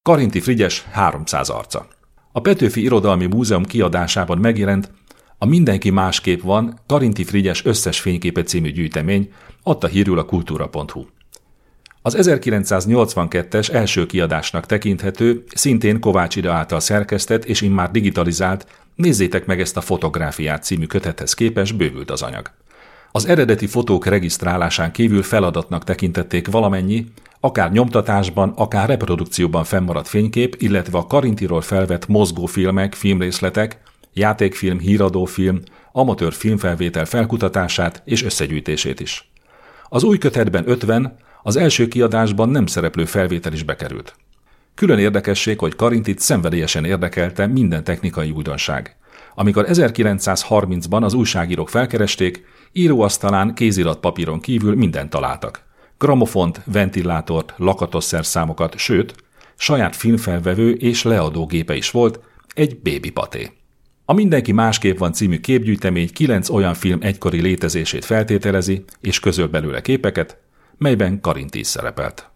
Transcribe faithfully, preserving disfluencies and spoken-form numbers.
Karinthy Frigyes háromszáz arca. A Petőfi Irodalmi Múzeum kiadásában megjelent A Mindenki másképp van, Karinthy Frigyes összes fényképe című gyűjtemény, adta hírül a kultúra pont hu. Az ezerkilencszáznyolcvankettes első kiadásnak tekinthető, szintén Kovács Ida által szerkesztett és immár digitalizált Nézzétek meg ezt a fotográfiát című kötethez képest bővült az anyag. Az eredeti fotók regisztrálásán kívül feladatnak tekintették valamennyi, akár nyomtatásban, akár reprodukcióban fennmaradt fénykép, illetve a Karinthyról felvett mozgófilmek, filmrészletek, játékfilm, híradófilm, amatőr filmfelvétel felkutatását és összegyűjtését is. Az új kötetben ötven, az első kiadásban nem szereplő felvétel is bekerült. Külön érdekesség, hogy Karinthyt szenvedélyesen érdekelte minden technikai újdonság. Amikor ezerkilencszázharmincban az újságírók felkeresték, íróasztalán kéziratpapíron kívül mindent találtak. Gramofont, ventilátort, lakatosszerszámokat, sőt, saját filmfelvevő és leadógépe is volt, egy bébipaté. A Mindenki másképp van című képgyűjtemény kilenc olyan film egykori létezését feltételezi és közöl belőle képeket, melyben Karinthy is szerepelt.